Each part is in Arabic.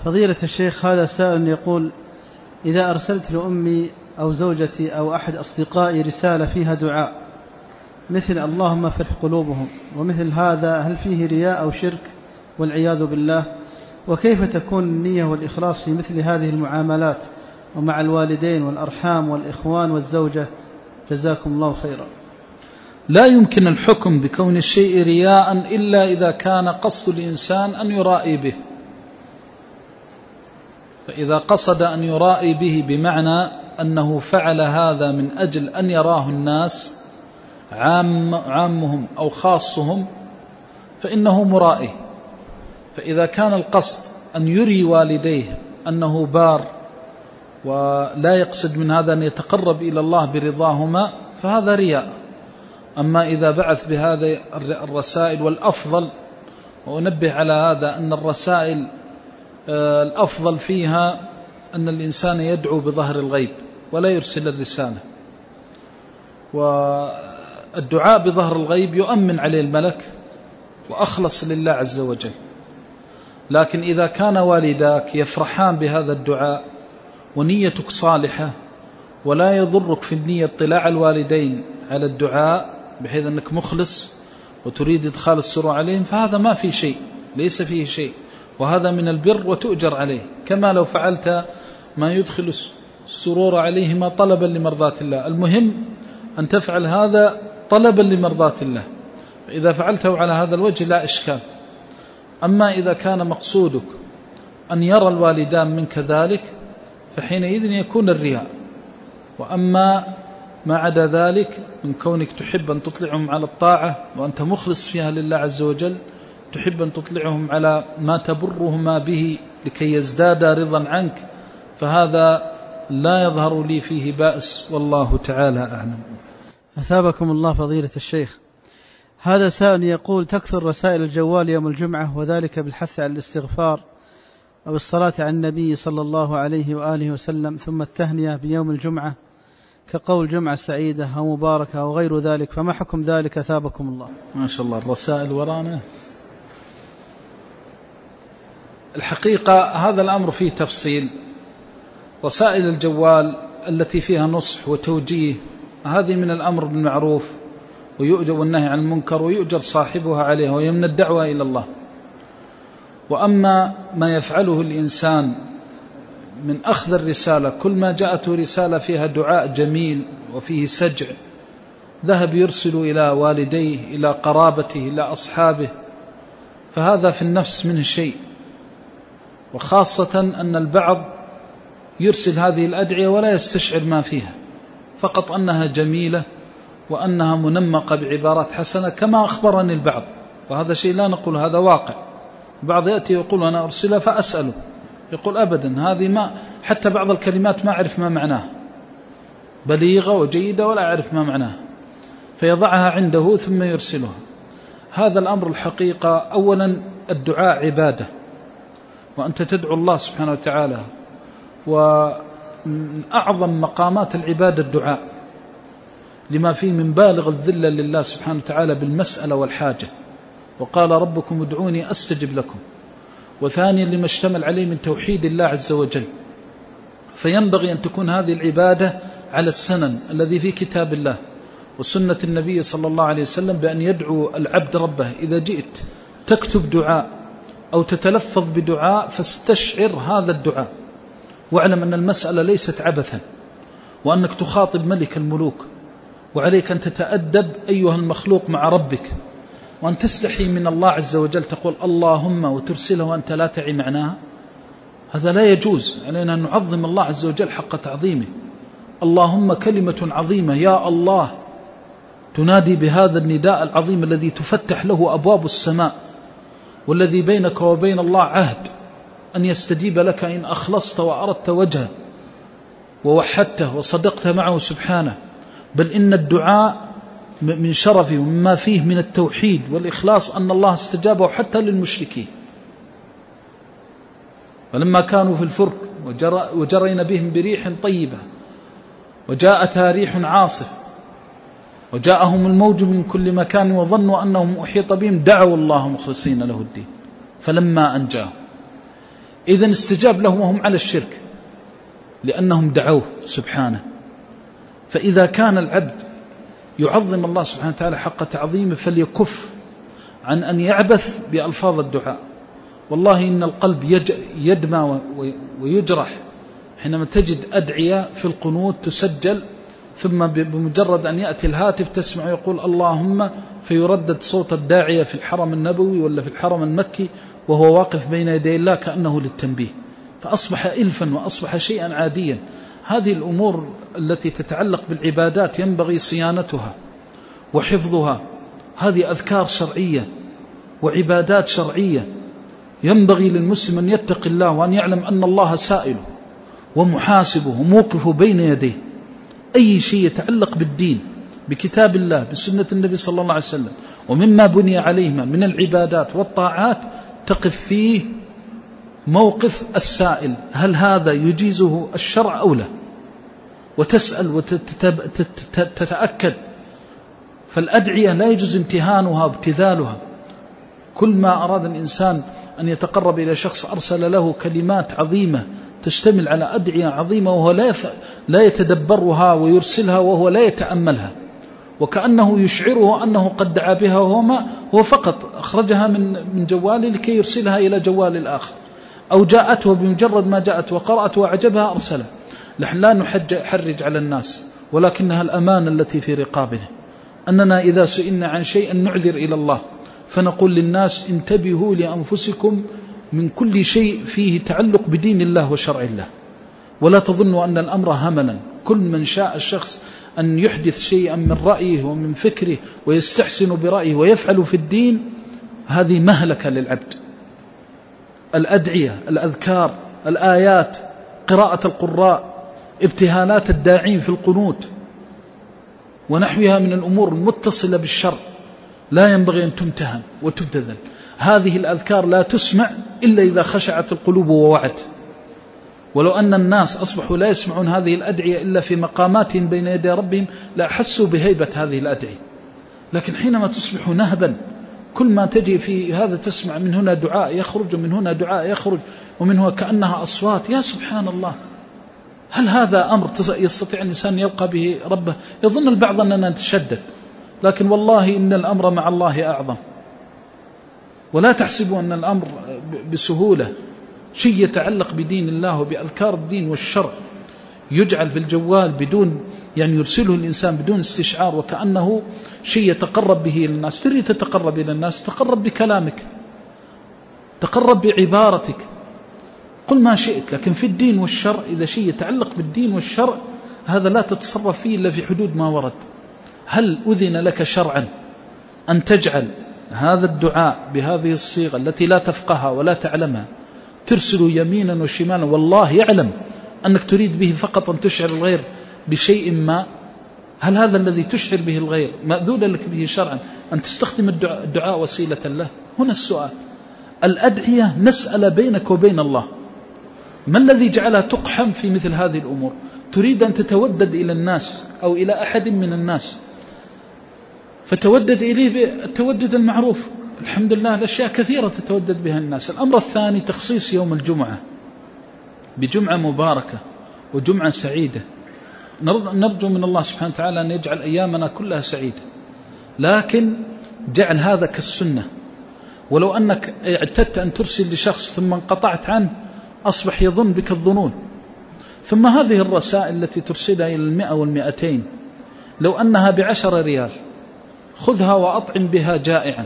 فضيلة الشيخ، هذا سائل يقول: إذا أرسلت لأمي أو زوجتي أو أحد أصدقائي رسالة فيها دعاء مثل اللهم فرح قلوبهم ومثل هذا، هل فيه رياء أو شرك والعياذ بالله؟ وكيف تكون النية والإخلاص في مثل هذه المعاملات ومع الوالدين والأرحام والإخوان والزوجة؟ جزاكم الله خيرا. لا يمكن الحكم بكون الشيء رياء إلا إذا كان قصد الإنسان أن يرائي به. فإذا قصد أن يرائي به بمعنى أنه فعل هذا من أجل أن يراه الناس عامهم أو خاصهم فإنه مرائي. فإذا كان القصد أن يري والديه أنه بار ولا يقصد من هذا أن يتقرب إلى الله برضاهما فهذا رياء. أما إذا بعث بهذه الرسائل، والأفضل، وأنبه على هذا، أن الرسائل الأفضل فيها أن الإنسان يدعو بظهر الغيب ولا يرسل الرسالة، والدعاء بظهر الغيب يؤمن عليه الملك وأخلص لله عز وجل. لكن إذا كان والداك يفرحان بهذا الدعاء ونيتك صالحة ولا يضرك في النية اطلاع الوالدين على الدعاء بحيث أنك مخلص وتريد إدخال السرور عليهم، فهذا ما في شيء، ليس فيه شيء، وهذا من البر وتؤجر عليه، كما لو فعلت ما يدخل السرور عليهما طلبا لمرضات الله. المهم أن تفعل هذا طلبا لمرضات الله، فإذا فعلته على هذا الوجه لا إشكال. أما إذا كان مقصودك أن يرى الوالدان منك ذلك فحينئذ يكون الرياء. وأما ما عدا ذلك من كونك تحب أن تطلعهم على الطاعة وأنت مخلص فيها لله عز وجل، تحب أن تطلعهم على ما تبرهما به لكي يزداد رضا عنك، فهذا لا يظهر لي فيه بأس، والله تعالى أعلم. أثابكم الله فضيلة الشيخ. هذا سائل يقول: تكثر رسائل الجوال يوم الجمعة، وذلك بالحث على الاستغفار أو الصلاة على النبي صلى الله عليه وآله وسلم، ثم التهنئة بيوم الجمعة كقول جمعة سعيدة أو مباركة أو غير ذلك، فما حكم ذلك أثابكم الله؟ ما شاء الله الرسائل ورانا. الحقيقة هذا الأمر فيه تفصيل. رسائل الجوال التي فيها نصح وتوجيه هذه من الأمر بالمعروف ويؤجر والنهي عن المنكر ويؤجر صاحبها عليها وهي من الدعوة إلى الله. وأما ما يفعله الإنسان من أخذ الرسالة، كل ما جاءته رسالة فيها دعاء جميل وفيه سجع ذهب يرسل إلى والديه، إلى قرابته، إلى أصحابه، فهذا في النفس منه شيء. وخاصة أن البعض يرسل هذه الأدعية ولا يستشعر ما فيها، فقط أنها جميلة وأنها منمقة بعبارات حسنة كما أخبرني البعض، وهذا شيء لا نقول هذا واقع. البعض يأتي يقول أنا أرسلها فأسأله، يقول أبدا هذه ما، حتى بعض الكلمات ما أعرف ما معناها، بليغة وجيدة ولا أعرف ما معناها، فيضعها عنده ثم يرسلها. هذا الأمر الحقيقة أولا الدعاء عبادة، وأنت تدعو الله سبحانه وتعالى، ومن أعظم مقامات العبادة الدعاء لما فيه من بالغ الذلة لله سبحانه وتعالى بالمسألة والحاجة، وقال ربكم ادعوني أستجب لكم. وثانيا لما اشتمل عليه من توحيد الله عز وجل، فينبغي أن تكون هذه العبادة على السنن الذي في كتاب الله وسنة النبي صلى الله عليه وسلم، بأن يدعو العبد ربه. إذا جئت تكتب دعاء أو تتلفظ بدعاء فاستشعر هذا الدعاء، واعلم أن المسألة ليست عبثا، وأنك تخاطب ملك الملوك، وعليك أن تتأدب أيها المخلوق مع ربك، وأن تستحي من الله عز وجل تقول اللهم وترسله وأنت لا تعي معناها. هذا لا يجوز. علينا أن نعظم الله عز وجل حق تعظيمه. اللهم كلمة عظيمة، يا الله، تنادي بهذا النداء العظيم الذي تفتح له أبواب السماء، والذي بينك وبين الله عهد أن يستجيب لك إن أخلصت وأردت وجهه ووحدته وصدقت معه سبحانه. بل إن الدعاء من شرفه ومما فيه من التوحيد والإخلاص أن الله استجابه حتى للمشركين. ولما كانوا في الفلك وجرين بهم بريح طيبة وجاءتها ريح عاصف وجاءهم الموج من كل مكان وظنوا أنهم أحيط بهم دعوا الله مخلصين له الدين فلما أنجاهم. إذن استجاب لهم وهم على الشرك لأنهم دعوه سبحانه. فإذا كان العبد يعظم الله سبحانه وتعالى حق تعظيمه فليكف عن أن يعبث بألفاظ الدعاء. والله إن القلب يدمى ويجرح حينما تجد أدعية في القنوت تسجل، ثم بمجرد أن يأتي الهاتف تسمع يقول اللهم، فيردد صوت الداعية في الحرم النبوي ولا في الحرم المكي وهو واقف بين يدي الله كأنه للتنبيه، فأصبح إلفا وأصبح شيئا عاديا. هذه الأمور التي تتعلق بالعبادات ينبغي صيانتها وحفظها. هذه أذكار شرعية وعبادات شرعية، ينبغي للمسلم أن يتقي الله وأن يعلم أن الله سائله ومحاسبه وموقفه بين يديه. أي شيء يتعلق بالدين بكتاب الله بسنة النبي صلى الله عليه وسلم ومما بني عليهما من العبادات والطاعات تقف فيه موقف السائل، هل هذا يجيزه الشرع أو لا، وتسأل وتتأكد. فالأدعية لا يجوز امتهانها وابتذالها. كل ما أراد الإنسان أن يتقرب إلى شخص أرسل له كلمات عظيمة تشتمل على أدعية عظيمة وهو لا يتدبرها ويرسلها وهو لا يتأملها، وكأنه يشعره أنه قد دعا بها هو فقط أخرجها من جواله لكي يرسلها إلى جوال الآخر، أو جاءته بمجرد ما جاءت وقرأت وعجبها أرسلها. نحن لا نحرج على الناس، ولكنها الأمانة التي في رقابنا، أننا إذا سئلنا عن شيء نعذر إلى الله، فنقول للناس انتبهوا لأنفسكم من كل شيء فيه تعلق بدين الله وشرع الله، ولا تظنوا أن الأمر هملا. كل من شاء الشخص أن يحدث شيئا من رأيه ومن فكره ويستحسن برأيه ويفعل في الدين، هذه مهلكة للعبد. الأدعية، الأذكار، الآيات، قراءة القراء، ابتهالات الداعين في القنوت ونحوها من الأمور المتصلة بالشرع لا ينبغي أن تمتهن وتبتذل. هذه الأذكار لا تسمع إلا إذا خشعت القلوب ووعت. ولو أن الناس أصبحوا لا يسمعون هذه الأدعية إلا في مقاماتهم بين يدي ربهم لأحسوا بهيبة هذه الأدعية. لكن حينما تصبح نهبا، كل ما تجي في هذا تسمع من هنا دعاء يخرج ومن هنا دعاء يخرج ومن هنا كأنها أصوات، يا سبحان الله، هل هذا أمر يستطيع الإنسان يلقى به ربه؟ يظن البعض أننا نتشدد، لكن والله إن الأمر مع الله أعظم. ولا تحسبوا أن الأمر بسهولة. شيء يتعلق بدين الله وبأذكار الدين والشرع يجعل في الجوال بدون يرسله الإنسان بدون استشعار، وكأنه شيء يتقرب به إلى الناس. تريد تتقرب إلى الناس، تقرب بكلامك، تقرب بعبارتك، قل ما شئت. لكن في الدين والشرع إذا شيء يتعلق بالدين والشرع هذا لا تتصرف فيه إلا في حدود ما ورد. هل أذن لك شرعا أن تجعل هذا الدعاء بهذه الصيغة التي لا تفقهها ولا تعلمها، ترسل يمينا وشمالا، والله يعلم أنك تريد به فقط أن تشعر الغير بشيء ما؟ هل هذا الذي تشعر به الغير مأذون لك به شرعا أن تستخدم الدعاء وسيلة له؟ هنا السؤال. الأدعية مسألة بينك وبين الله. ما الذي جعلها تقحم في مثل هذه الأمور؟ تريد أن تتودد إلى الناس أو إلى أحد من الناس، فتودد إليه بالتودد المعروف. الحمد لله الأشياء كثيرة تتودد بها الناس. الأمر الثاني تخصيص يوم الجمعة بجمعة مباركة وجمعة سعيدة. نرجو من الله سبحانه وتعالى أن يجعل أيامنا كلها سعيدة، لكن جعل هذا كالسنة. ولو أنك اعتدت أن ترسل لشخص ثم انقطعت عنه أصبح يظن بك الظنون. ثم هذه الرسائل التي ترسلها إلى 100 و200 لو أنها ب10 ريال خذها وأطعم بها جائعا،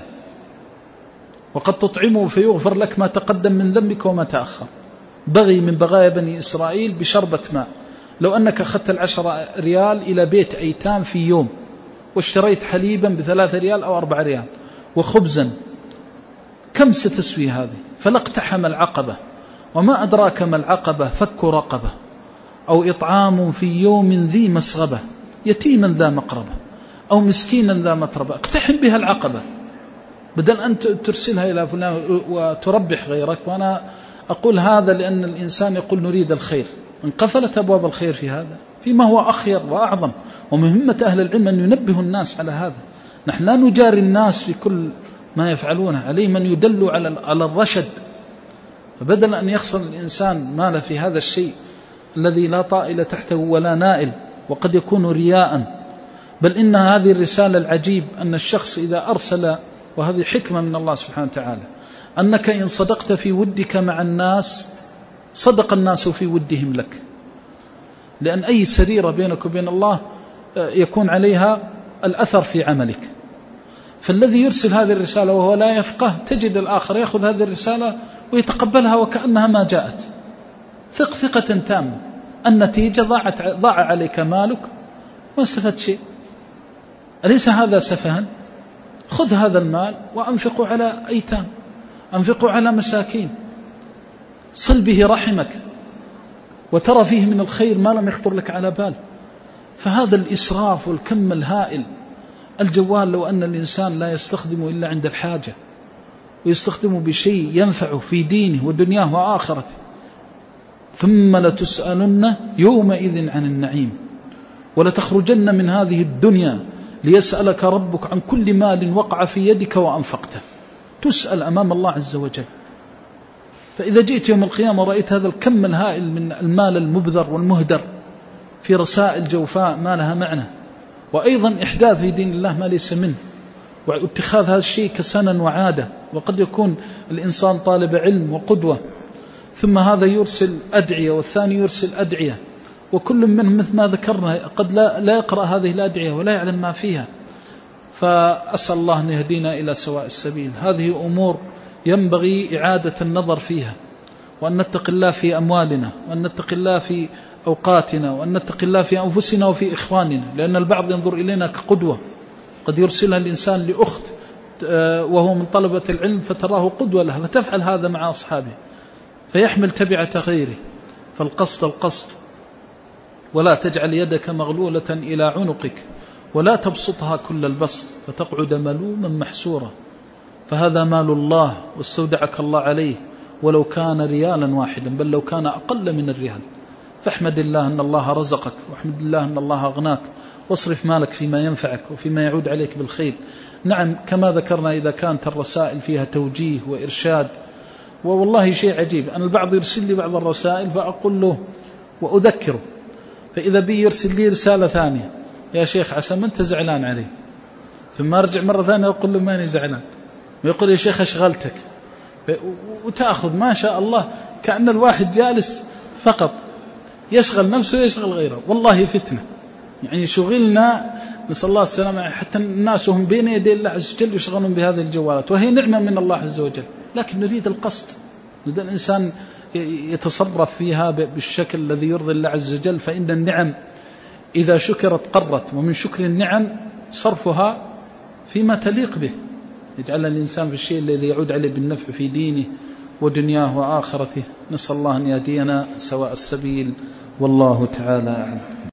وقد تطعمه فيغفر لك ما تقدم من ذنبك وما تأخر. بغي من بغايا بني إسرائيل بشربة ماء. لو أنك أخذت 10 ريال إلى بيت أيتام في يوم، واشتريت حليبا ب3 ريال أو 4 ريال وخبزا، كم ستسوي هذه؟ فلاقتحم العقبة. وما أدراك ما العقبة؟ فك رقبة أو إطعام في يوم ذي مسغبة يتيما ذا مقربة أو مسكينا ذا متربة. اقتحم بها العقبة بدل أن ترسلها إلى فلان وتربح غيرك. وأنا أقول هذا لأن الإنسان يقول نريد الخير، انقفلت أبواب الخير في هذا فيما هو أخير وأعظم. ومهمة أهل العلم أن ينبهوا الناس على هذا. نحن لا نجاري الناس في كل ما يفعلونه، عليهم أن يدلوا على الرشد فبدل أن يخسر الإنسان ماله في هذا الشيء الذي لا طائل تحته ولا نائل وقد يكون رياء، بل إن هذه الرسالة العجيب أن الشخص إذا أرسل، وهذه حكمة من الله سبحانه وتعالى، أنك إن صدقت في ودك مع الناس صدق الناس في ودهم لك، لأن أي سريرة بينك وبين الله يكون عليها الأثر في عملك. فالذي يرسل هذه الرسالة وهو لا يفقه تجد الآخر يأخذ هذه الرسالة ويتقبلها وكأنها ما جاءت، ثقة تامة. النتيجة ضاع عليك مالك وما استفدت شيء. أليس هذا سفها؟ خذ هذا المال وأنفقوا على أيتام، أنفقوا على مساكين، صل به رحمك، وترى فيه من الخير ما لم يخطر لك على بال. فهذا الإسراف والكم الهائل. الجوال لو أن الإنسان لا يستخدمه إلا عند الحاجة ويستخدمه بشيء ينفعه في دينه ودنياه وآخرته، ثم لتسألن يومئذ عن النعيم، ولتخرجن من هذه الدنيا ليسألك ربك عن كل مال وقع في يدك وأنفقته. تسأل أمام الله عز وجل. فإذا جئت يوم القيامة ورأيت هذا الكم الهائل من المال المبذر والمهدر في رسائل جوفاء ما لها معنى، وأيضا إحداث في دين الله ما ليس منه، واتخاذ هذا الشيء كسنا وعادة، وقد يكون الإنسان طالب علم وقدوة، ثم هذا يرسل أدعية والثاني يرسل أدعية، وكل منهم مثل ما ذكرنا قد لا يقرأ هذه الأدعية ولا يعلم ما فيها. فأسأل الله أن يهدينا إلى سواء السبيل. هذه أمور ينبغي إعادة النظر فيها، وأن نتقي الله في أموالنا، وأن نتقي الله في أوقاتنا، وأن نتقي الله في أنفسنا وفي إخواننا، لأن البعض ينظر إلينا كقدوة، قد يرسلها الإنسان لأخت وهو من طلبة العلم فتراه قدوة له، فتفعل هذا مع أصحابه فيحمل تبعة غيره. فالقصد القصد، ولا تجعل يدك مغلولة إلى عنقك ولا تبسطها كل البسط فتقعد ملوما محسورا، فهذا مال الله واستودعك الله عليه، ولو كان ريالا واحدا، بل لو كان أقل من الريال. فاحمد الله أن الله رزقك، واحمد الله أن الله أغناك، واصرف مالك فيما ينفعك وفيما يعود عليك بالخير. نعم، كما ذكرنا إذا كانت الرسائل فيها توجيه وإرشاد، والله شيء عجيب، أن البعض يرسل لي بعض الرسائل فأقول له وأذكره، فإذا بي يرسل لي رسالة ثانية: يا شيخ عسى ما أنت زعلان عليه، ثم أرجع مرة ثانية أقول له ماني زعلان، ويقول يا شيخ أشغلتك، وتأخذ ما شاء الله كأن الواحد جالس فقط يشغل نفسه ويشغل غيره. والله فتنة، يعني شغلنا نسأل الله السلامة، حتى الناس هم بين يدي الله عز وجل يشغلون بهذه الجوالات، وهي نعمة من الله عز وجل، لكن نريد القصد، نريد الإنسان يتصرف فيها بالشكل الذي يرضي الله عز وجل. فإن النعم إذا شكرت قرت، ومن شكر النعم صرفها فيما تليق به، يجعل الإنسان في الشيء الذي يعود عليه بالنفع في دينه ودنياه وآخرته. نسأل الله أن يهدينا سواء السبيل، والله تعالى أعلم.